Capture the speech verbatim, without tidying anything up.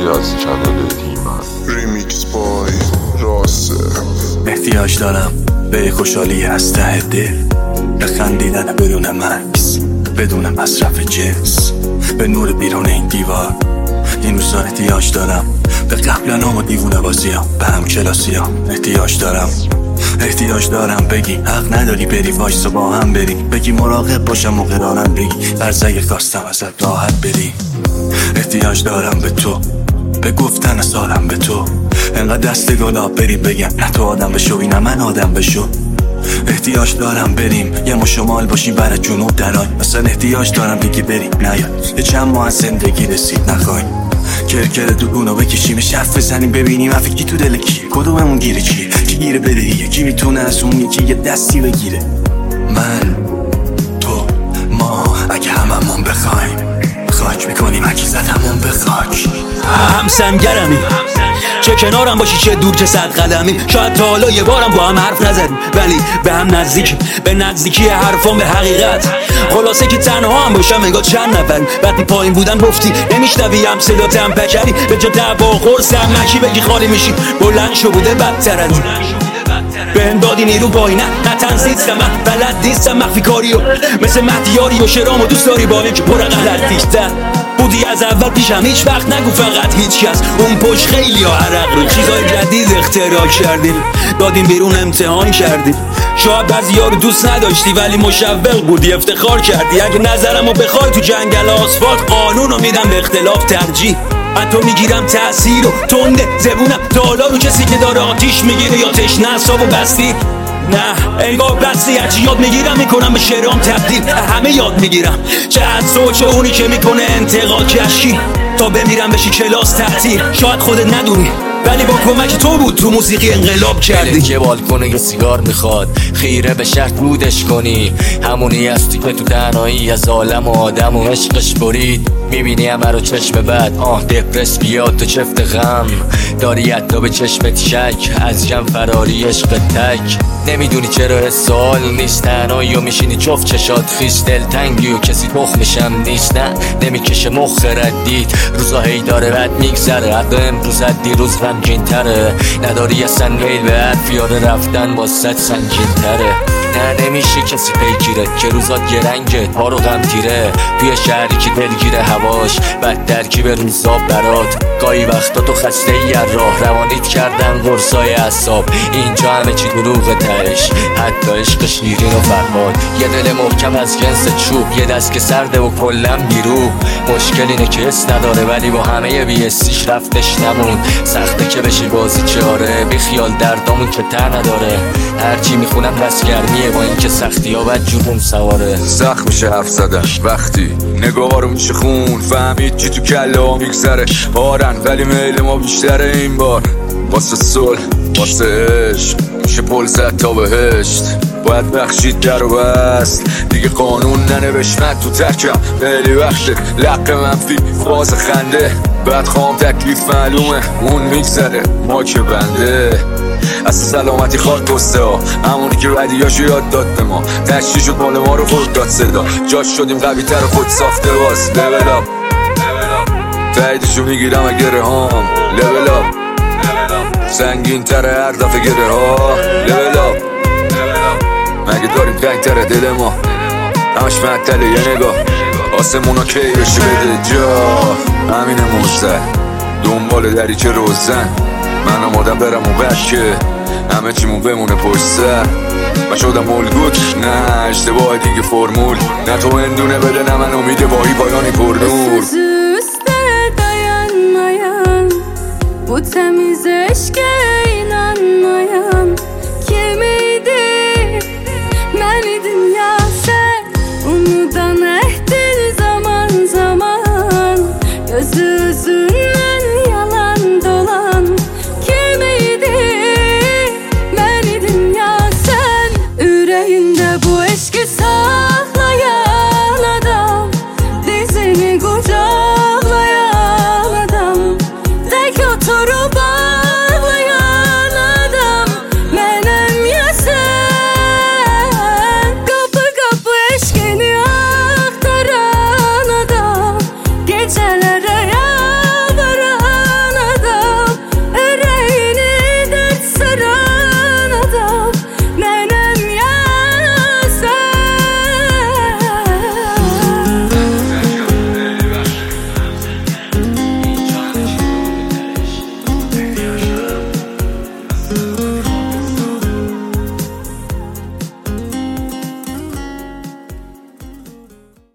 از کانال دیمن. ریمیکس بای راسه. احتیاج دارم به خوشحالی از ته دل، به خندیدن بدون مکس، بدون مصرف جنس، به نور بیرون این دیوار. این روزا احتیاج دارم به قبلنام و دیوونه بازیام، به هم کلاسیام. احتیاج دارم احتیاج دارم بگی حق نداری بری، وایسا با هم بری، بگی مراقب باشم موقع دارم بگی فرض اگه خواستم ازت راحت بری. احتیاج دارم به تو، به گفتن سالم به تو، انقدر دست گلاب بری بگم نه تو آدم بشو نه من آدم بشو. احتیاج دارم بریم یه مو شمال باشیم برای جنوب درای، اصلا احتیاج دارم دیگه بریم نیاد یه چند ماه از زندگی رسید نخوای کرکر دوگونو بکشیم شف بزنیم ببینیم افی کی تو دل کیه، کدوممون گیره چیه، کی گیره بدهیه، کی میتونه از اون یکی یه دستی بگیره. من تو ما اگه هممون بخوایم خاک میکنیم اگه زدمون به خاک. هم سنگرمی چه کنارم باشی چه دور که صد قدمی، شاید تا حالا یه بارم با هم حرف نزدیم ولی به هم نزدیک، به نزدیکی حرفام به حقیقت. خلاصه که تنها هم باشم انگار چند نفر وقتی پایین بودن گفتی نمیشنوی هم صداتم پکری، به جا دعوا خورسم نکی بگی خالی میشی بلند شو بوده بدتر از این. به هم دادی نیرو باینه نه تنزیستم من بلد نیستم مخفی کاریو مثل مهدیاری و شرام و دوست داری با این که پر غلط دیشتر بودی از اول پیشم هیچ وقت نگو فقط هیچ کس اون پشت خیلی ها عرق رو چیزای جدید اختراع کردیم دادیم بیرون امتحان کردیم. شاید بعضی ها رو دوست نداشتی ولی مشوق بودی افتخار کردی. اگه نظرم رو بخوای تو جنگل آسفالت قانون رو میدم به اختلاف ترجیح. من تو میگیرم تأثیر و تنده زبونم تا حالا رو کسی که داره آتیش میگیره یا تشنه اعصابو بستی. نه انگار بستی هرچی یاد میگیرم میکنم به شعرام تبدیل. همه یاد میگیرم چه از تو چه اونی که میکنه انتقاد کشی تا بمیرم بشی کلاس تعطیل. شاید خودت ندونی ولی با کمک تو بود تو موسیقی انقلاب کردی. که بالکنه یه سیگار میخواد خیره به شرط بودش کنی، همونی هستی که تو تنهایی از عالم و آدم و عشقش برید. میبینی همه رو چشم بد آه دپرس بیاد تو چفت غم، داری حتی به چشمت شک از جم فراری عشق تک. نمیدونی چرا حسال نیست تنهایی و میشینی جفت چشات خیس دلتنگی و کسی تخمشم نیست. نه نمیکشه مخ ردید روزا هی داره بد میگذره حتی امروز دیروز غمگین تره. نداری اصلا میل به حرف یاد رفتن واسه سنگین تره. نه نمیشه کسی پیگیره که روزات یه رنگه تا رو غم تیره توی شهری که دلگیره هواش بد درکی به روزا برات. گاهی وقتا تو خسته ای راه روانیت کردن قرصای اعصاب اینجا همه چی دروغ تهش حتی عشق شیرین و فرهاد. یه دل محکم از جنس چوب یه دست که سرده و کلم بیرو. مشکل اینه که حس نداره ولی با همه بیستیش رفتش نمون. سخته که بشی بازی چاره بی خیال دردامون که ته نداره. هرچی میخونم بس گرمیه با این که سختی ها بد جونم سواره. سخت میشه حرف زدن وقتی نگاه رو میشه خون فهمید چی تو کله ها میگذره بارن ولی میل ما بیشتره این بار. واسه صلح واسه عشق میشه پل زد تا بهشت باید بخشید در و بست دیگه قانون ننوشت. من تو ترکم خیلی وقته لق منفی فاز خنده بعد خواهم تکلیف معلومه اون میگذره ما که بنده. از سلامتی خواهد گسته ها همونی که ردیاشو یاد داد به ما تشتی شد مال ما رو خود داد صدا جاش شدیم قوی تر خود ساخته باز لول آپ تاییدشو میگیرم اگه هام لول آپ سنگین تر هر دفعه گره ها لول آپ مگه داریم تنگ تر دل ما همش معطله یه نگاه آسمونا کی بشه بده جا همینه موزه دنبال دریچه روزن من آمادم برم و بشه همه چیمون بمونه پشت سر. من شدم الگوت نه اشتباه دیگه فرمول نه تو اندونه بده نه من امید واهی پایانی پرنور. dayanmayan bu temiz eşke inanmayan